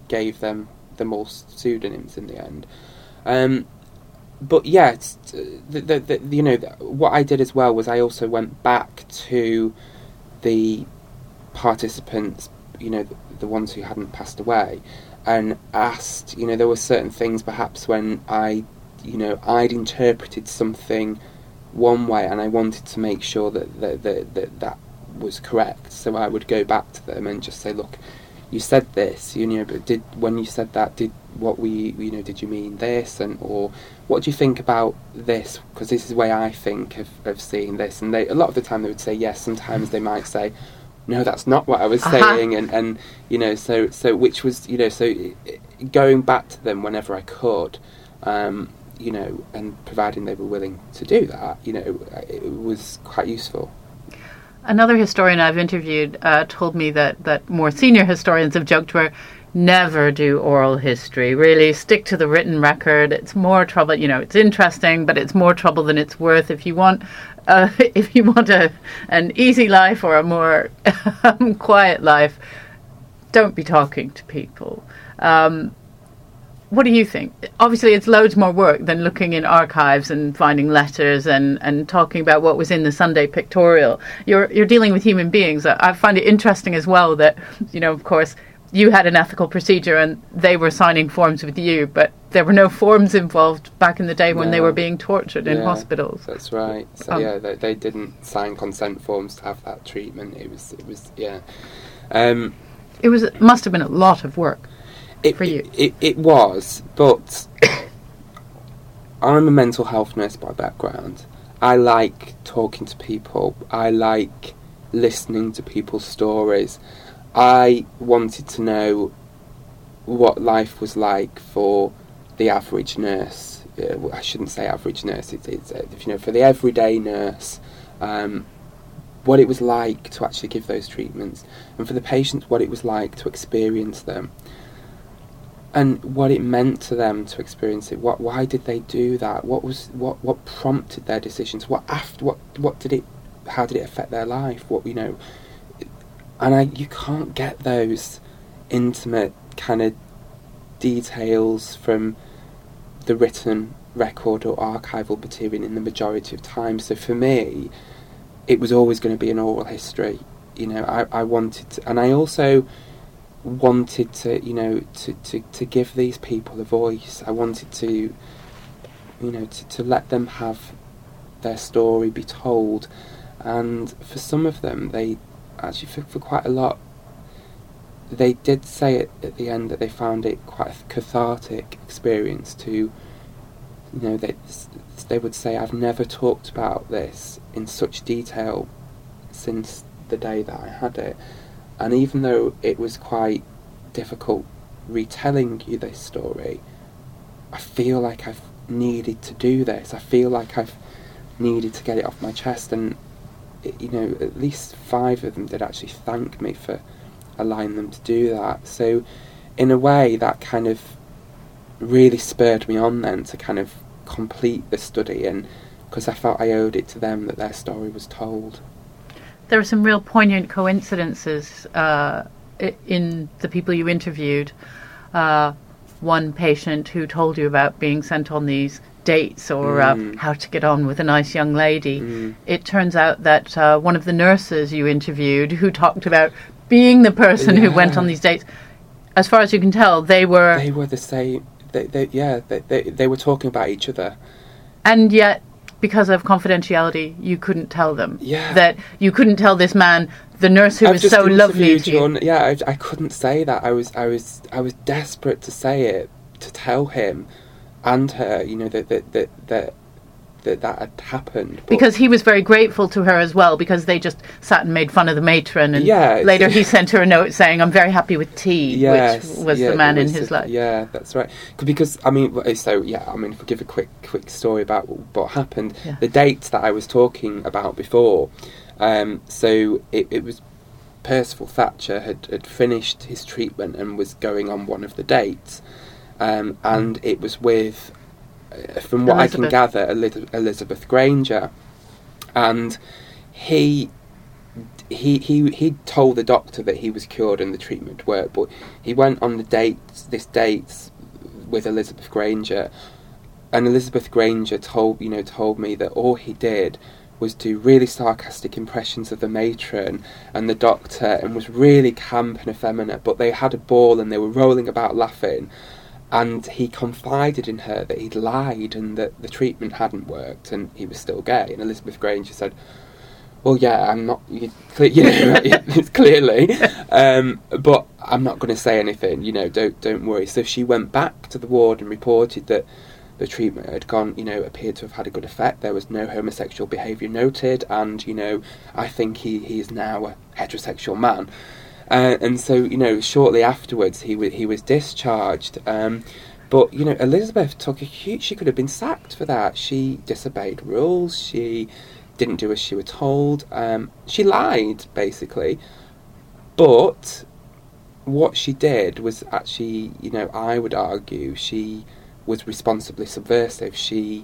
gave them them all pseudonyms in the end. Um, but yeah, it's, the, the, the, you know, what I did as well was I also went back to the participants, you know, the, the ones who hadn't passed away, and asked, you know, there were certain things perhaps when I, you know, I'd interpreted something one way and I wanted to make sure that that, that, that that was correct. So I would go back to them and just say, look, you said this, you know, but did when you said that, did what we, you know, did you mean this, and or what do you think about this? Because this is the way I think of, of seeing this. And they, a lot of the time, they would say yes. Sometimes they might say, no, that's not what I was uh-huh. saying, and, and you know, so so which was, you know, so going back to them whenever I could, um, you know, and providing they were willing to do that, you know, it was quite useful. Another historian I've interviewed uh, told me that, that more senior historians have joked where never do oral history. Really stick to the written record. It's more trouble, you know, it's interesting, but it's more trouble than it's worth. If you want uh, if you want a an easy life or a more um, quiet life, don't be talking to people. Um, what do you think? Obviously, it's loads more work than looking in archives and finding letters and, and talking about what was in the Sunday pictorial. You're you're dealing with human beings. I find it interesting as well that, you know, of course, you had an ethical procedure and they were signing forms with you, but there were no forms involved back in the day when no. they were being tortured in yeah, hospitals. That's right. So um, yeah, they, they didn't sign consent forms to have that treatment. It was, it was, yeah. Um, it was it must have been a lot of work it, for you. It, it, it was, but I'm a mental health nurse by background. I like talking to people. I like listening to people's stories. I wanted to know what life was like for the average nurse. Uh, I shouldn't say average nurse. It's, it's uh, you know, for the everyday nurse, um, what it was like to actually give those treatments, and for the patients, what it was like to experience them, and what it meant to them to experience it. What, why did they do that? What was what, what prompted their decisions? What after what what did it? How did it affect their life? What, you know. And I, you can't get those intimate kind of details from the written record or archival material in the majority of time. So for me, it was always going to be an oral history. You know, I, I wanted to, and I also wanted to, you know, to, to, to give these people a voice. I wanted to, you know, to, to let them have their story be told. And for some of them, they... Actually, for, for quite a lot, they did say it at the end that they found it quite a cathartic experience to, you know, they, they would say, I've never talked about this in such detail since the day that I had it. And even though it was quite difficult retelling you this story, I feel like I've needed to do this. I feel like I've needed to get it off my chest. And you know, at least five of them did actually thank me for allowing them to do that. So in a way, that kind of really spurred me on then to kind of complete the study, and because I felt I owed it to them that their story was told. There were some real poignant coincidences uh, in the people you interviewed. Uh, one patient who told you about being sent on these dates or mm. uh, how to get on with a nice young lady. Mm. It turns out that uh, one of the nurses you interviewed who talked about being the person yeah. who went on these dates, as far as you can tell, they were... They were the same. They, they, yeah, they, they, they were talking about each other. And yet, because of confidentiality, you couldn't tell them. Yeah. That you couldn't tell this man, the nurse who I've was so lovely to you. On, yeah, I, I couldn't say that. I was, I was, I was desperate to say it, to tell him and her, you know, that that that that that, that had happened. But because he was very grateful to her as well, because they just sat and made fun of the matron, and yeah, later he sent her a note saying, "I'm very happy with tea," yes, which was yeah, the man was in his the, life. Yeah, that's right. Because I mean, so yeah, I mean, if we give a quick quick story about what happened, yeah. the dates that I was talking about before. Um, so it, it was Percival Thatcher had, had finished his treatment and was going on one of the dates. Um, and it was with, uh, from what Elizabeth. I can gather, Elizabeth Granger. And he he he he told the doctor that he was cured and the treatment worked, but he went on the dates, this dates with Elizabeth Granger, and Elizabeth Granger told you know told me that all he did was do really sarcastic impressions of the matron and the doctor, and was really camp and effeminate, but they had a ball and they were rolling about laughing, and he confided in her that he'd lied and that the treatment hadn't worked and he was still gay. And Elizabeth Granger said, well, yeah, I'm not, you, you know, it's clearly, um, but I'm not going to say anything, you know, don't don't worry. So she went back to the ward and reported that the treatment had gone, you know, appeared to have had a good effect. There was no homosexual behaviour noted, and, you know, I think he, he is now a heterosexual man. Uh, and so, you know, shortly afterwards, he, w- he was discharged. Um, but, you know, Elizabeth took a huge... She could have been sacked for that. She disobeyed rules. She didn't do as she was told. Um, she lied, basically. But what she did was actually, you know, I would argue, she was responsibly subversive. She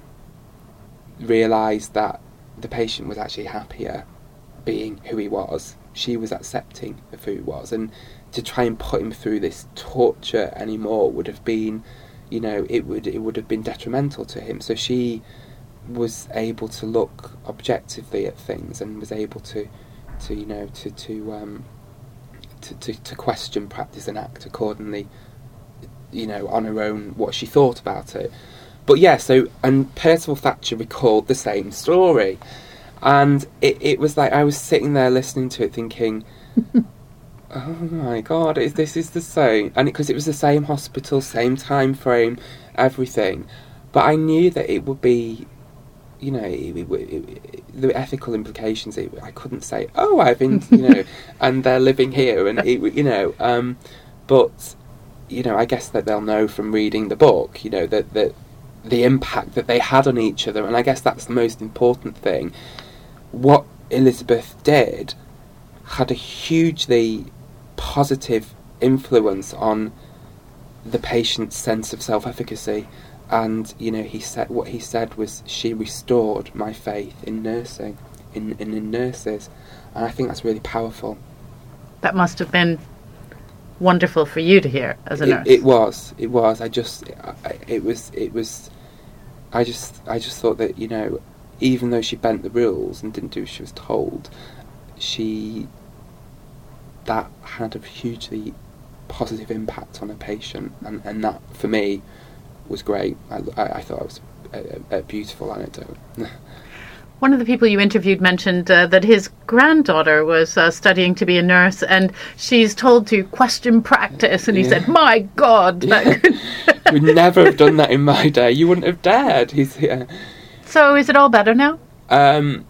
realised that the patient was actually happier being who he was. She was accepting of who he was, and to try and put him through this torture anymore would have been, you know, it would it would have been detrimental to him. So she was able to look objectively at things and was able to, to you know, to to um, to, to, to question practice and act accordingly, you know, on her own, what she thought about it. But yeah, so, and Percival Thatcher recalled the same story. And it, it was like, I was sitting there listening to it thinking, oh my God, is this is the same. And because it, it was the same hospital, same time frame, everything. But I knew that it would be, you know, it, it, it, the ethical implications, it, I couldn't say, oh, I've been, you know, and they're living here, and, it, you know, um, but, you know, I guess that they'll know from reading the book, you know, that, that the impact that they had on each other, and I guess that's the most important thing. What Elizabeth did had a hugely positive influence on the patient's sense of self-efficacy. And, you know, he said what he said was, she restored my faith in nursing, in, in, in nurses. And I think that's really powerful. That must have been wonderful for you to hear as a it, nurse. It was. It was. I just, I, it was, it was, I just, I just thought that, you know, even though she bent the rules and didn't do as she was told, she, that had a hugely positive impact on a patient. And, and that, for me, was great. I, I, I thought it was a, a beautiful anecdote. One of the people you interviewed mentioned uh, that his granddaughter was uh, studying to be a nurse, and she's told to question practice, and he yeah. said, my God. Yeah. We'd never have done that in my day. You wouldn't have dared. He's yeah. So is it all better now? Um,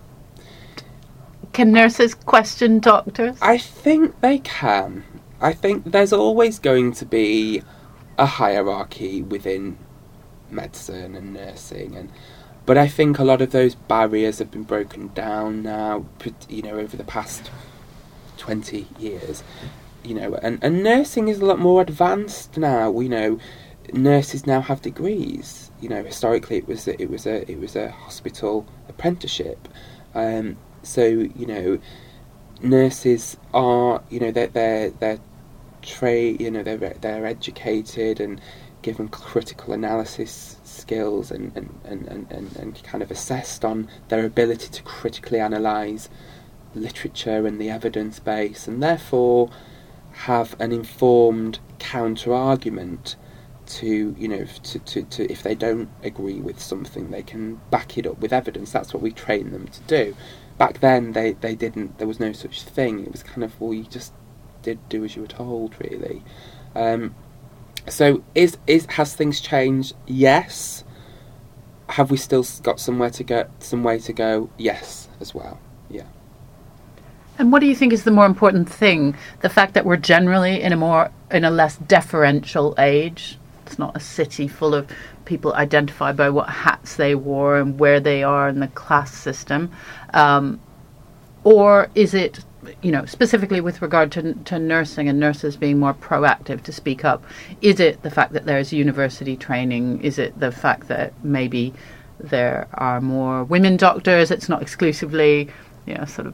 can nurses question doctors? I think they can. I think there's always going to be a hierarchy within medicine and nursing, and but I think a lot of those barriers have been broken down now, you know, over the past twenty years, you know, and, and nursing is a lot more advanced now. You know, nurses now have degrees. You know, historically it was a, it was a it was a hospital apprenticeship. Um, so you know, nurses are, you know, they're they're they're tra- you know, they're they're educated and given critical analysis skills and and, and, and, and, and kind of assessed on their ability to critically analyse literature and the evidence base, and therefore have an informed counter argument to, you know, to, to, to if they don't agree with something, they can back it up with evidence. That's what we train them to do. Back then they, they didn't, there was no such thing. It was kind of, well, you just did do as you were told, really. Um, so is is has things changed? Yes. Have we still got somewhere to go, some way to go? Yes, as well. Yeah. And what do you think is the more important thing? The fact that we're generally in a more, in a less deferential age? It's not a city full of people identified by what hats they wore and where they are in the class system. Um, or is it, you know, specifically with regard to, to nursing and nurses being more proactive to speak up, is it the fact that there's university training? Is it the fact that maybe there are more women doctors? It's not exclusively, you know, sort of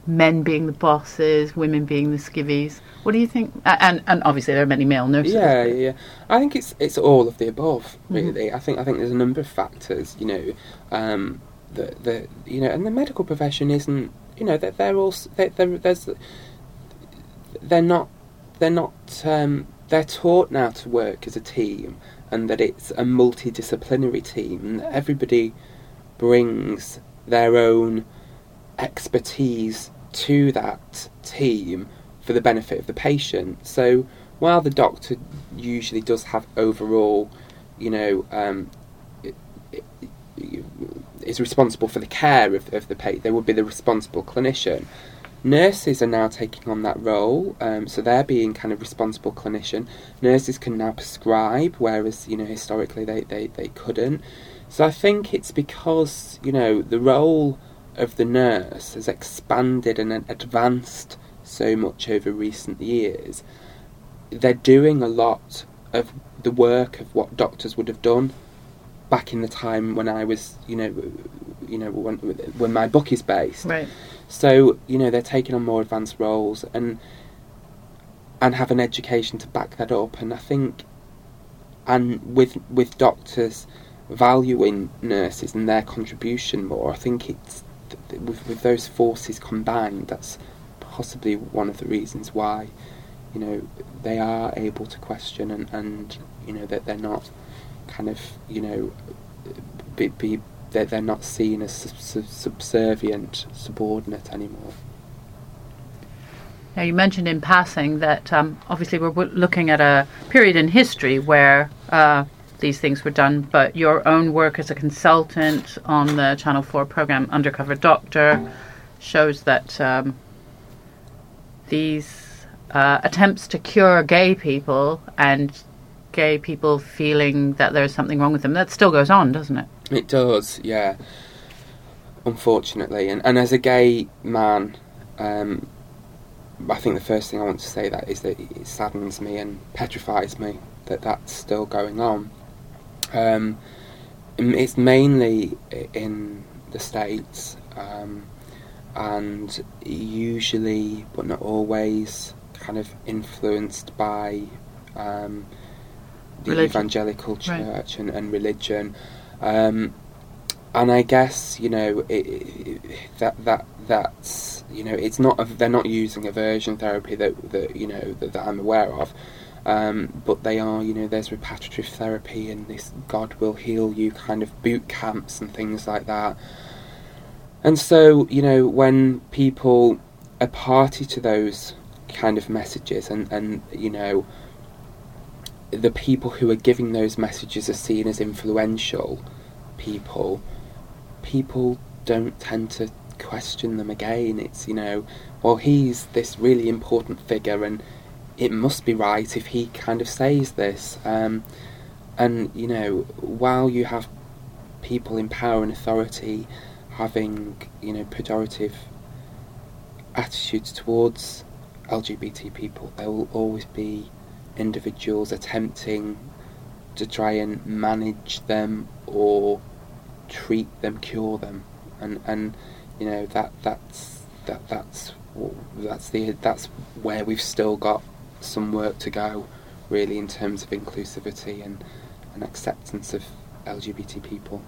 men being the bosses, women being the skivvies. What do you think? And and obviously there are many male nurses. Yeah, yeah. I think it's it's all of the above, really. Mm-hmm. I think I think there's a number of factors, you know, um, the the you know, and the medical profession isn't, you know, they're, they're all they're, they're, there's they're not they're not um, they're taught now to work as a team, and that it's a multidisciplinary team, and that everybody brings their own expertise to that team for the benefit of the patient. So while the doctor usually does have overall, you know, um, it, it, it, is responsible for the care of, of the patient, they would be the responsible clinician. Nurses are now taking on that role, um, so they're being kind of responsible clinician. Nurses can now prescribe, whereas, you know, historically they, they, they couldn't. So I think it's because, you know, the role of the nurse has expanded and advanced so much over recent years. They're doing a lot of the work of what doctors would have done back in the time when I was, you know, you know, when when my book is based. Right. So, you know, they're taking on more advanced roles and and have an education to back that up. And I think, and with with doctors valuing nurses and their contribution more, I think it's th- with, with those forces combined, that's possibly one of the reasons why, you know, they are able to question and, and you know, that they're not kind of, you know, be, be they're, they're not seen as sub- subservient, subordinate anymore. Now, you mentioned in passing that um, obviously we're w- looking at a period in history where uh, these things were done, but your own work as a consultant on the Channel four programme Undercover Doctor shows that um, these uh, attempts to cure gay people and gay people feeling that there's something wrong with them, that still goes on, doesn't it? It does, yeah. Unfortunately. And, and as a gay man, um, I think the first thing I want to say that is that it saddens me and petrifies me that that's still going on. Um, it's mainly in the States, um, and usually, but not always, kind of influenced by um, the religion. Evangelical church right. and, and religion. Um, and I guess, you know, it, it, that that that's, you know, it's not a, they're not using aversion therapy that that you know that, that I'm aware of. Um, but they are, you know, there's reparative therapy and this God will heal you kind of boot camps and things like that. And so, you know, when people are party to those kind of messages and, and, you know, the people who are giving those messages are seen as influential people, people don't tend to question them again. It's, you know, well, he's this really important figure and it must be right if he kind of says this. Um, and, you know, while you have people in power and authority having, you know, pejorative attitudes towards L G B T people, there will always be individuals attempting to try and manage them or treat them, cure them, and and you know that that's that that's that's the that's where we've still got some work to go, really, in terms of inclusivity and, and acceptance of L G B T people.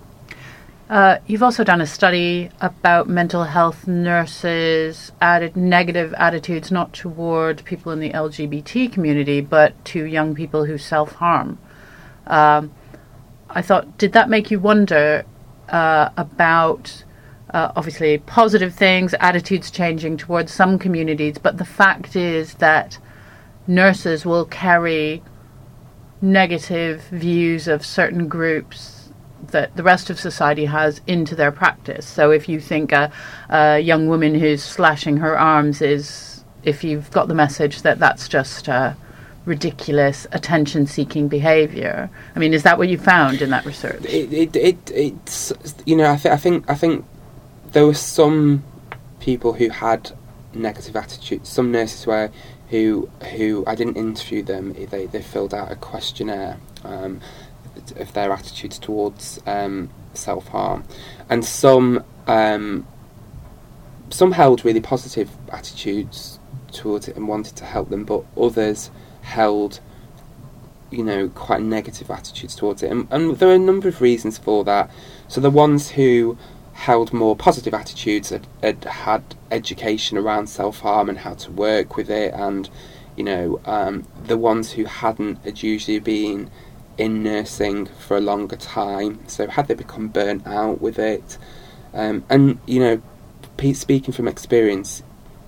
Uh, you've also done a study about mental health nurses, added negative attitudes not toward people in the L G B T community, but to young people who self-harm. Um, I thought, did that make you wonder uh, about, uh, obviously, positive things, attitudes changing towards some communities, but the fact is that nurses will carry negative views of certain groups that the rest of society has into their practice. So if you think a, a young woman who's slashing her arms is, if you've got the message that that's just uh, ridiculous attention-seeking behaviour, I mean, is that what you found in that research? It, it, it it's you know, I, th- I think I think there were some people who had negative attitudes. Some nurses were who who I didn't interview them. They they filled out a questionnaire. Um, of their attitudes towards um, self-harm, and some um, some held really positive attitudes towards it and wanted to help them, but others held, you know, quite negative attitudes towards it. And, and there are a number of reasons for that. So the ones who held more positive attitudes had, had had education around self-harm and how to work with it, and, you know, um, the ones who hadn't had usually been in nursing for a longer time, so had they become burnt out with it. Um, and, you know, pe- speaking from experience,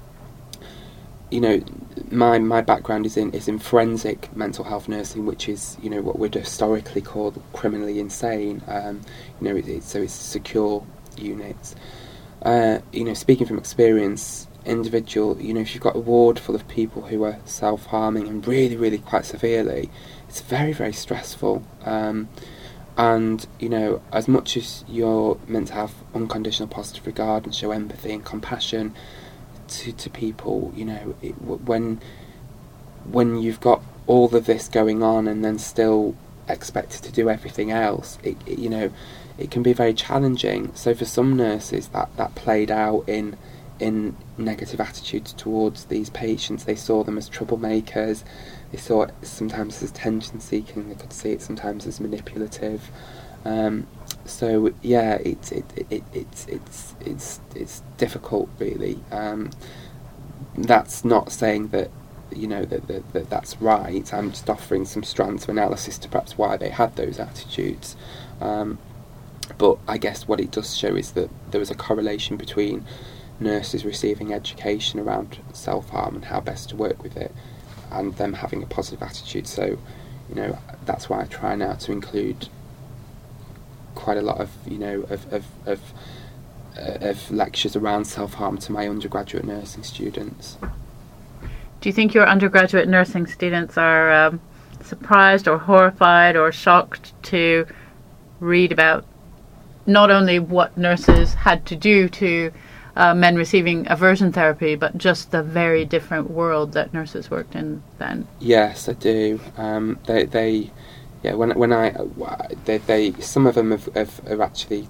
you know, my my background is in is in forensic mental health nursing, which is, you know, what would historically called criminally insane. Um, you know, it, it, so it's secure units. Uh, you know, speaking from experience, individual, you know, if you've got a ward full of people who are self-harming and really, really quite severely, it's very, very stressful. Um, and, you know, as much as you're meant to have unconditional positive regard and show empathy and compassion to, to people, you know, it, when when you've got all of this going on and then still expected to do everything else, it, it, you know, it can be very challenging. So for some nurses, that, that played out in in negative attitudes towards these patients. They saw them as troublemakers. They saw it sometimes as tension-seeking. They could see it sometimes as manipulative. Um, so yeah, it's it, it, it it's it's it's it's difficult, really. Um, that's not saying that, you know, that, that that that's right. I'm just offering some strands of analysis to perhaps why they had those attitudes. Um, but I guess what it does show is that there was a correlation between nurses receiving education around self-harm and how best to work with it, and them having a positive attitude. So, you know, that's why I try now to include quite a lot of, you know, of of of, uh, of lectures around self-harm to my undergraduate nursing students. Do you think your undergraduate nursing students are um, surprised or horrified or shocked to read about not only what nurses had to do to Uh, men receiving aversion therapy, but just the very different world that nurses worked in then? Yes, I do. Um, they, they, yeah. When when I, they, they some of them have, have, have actually.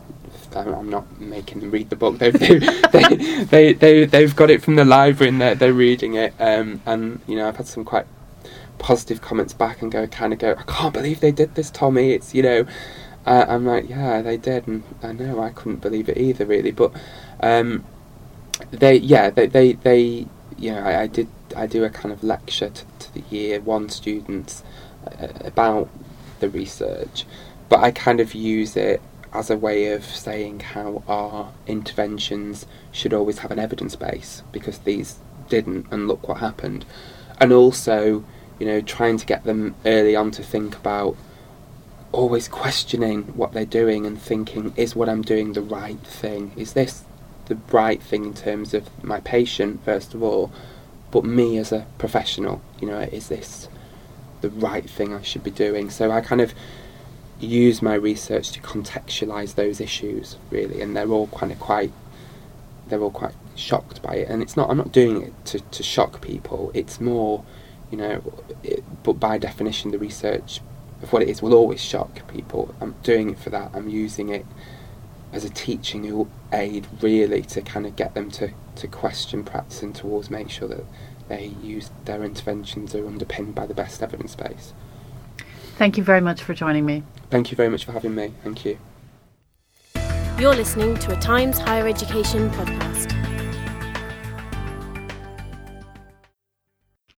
I'm not making them read the book. They've, they, they, they, they, they've got it from the library and they're, they're reading it. Um, and you know, I've had some quite positive comments back and go, kind of go, I can't believe they did this, Tommy. It's, you know, uh, I'm like, yeah, they did, and I know I couldn't believe it either, really, but. Um, they yeah they they, they you know I, I did I do a kind of lecture to, to the year one students uh, about the research, but I kind of use it as a way of saying how our interventions should always have an evidence base, because these didn't, and look what happened. And also, you know, trying to get them early on to think about always questioning what they're doing and thinking, is what I'm doing the right thing? Is this the right thing in terms of my patient, first of all, but me as a professional? You know, is this the right thing I should be doing? So I kind of use my research to contextualise those issues, really, and they're all kind of quite, they're all quite shocked by it. And it's not, I'm not doing it to, to shock people. It's more, you know, it, but by definition, the research of what it is will always shock people. I'm doing it for that. I'm using it as a teaching aid, really, to kind of get them to, to question practice and towards make sure that they use their interventions are underpinned by the best evidence base. Thank you very much for joining me. Thank you very much for having me. Thank you. You're listening to a Times Higher Education podcast.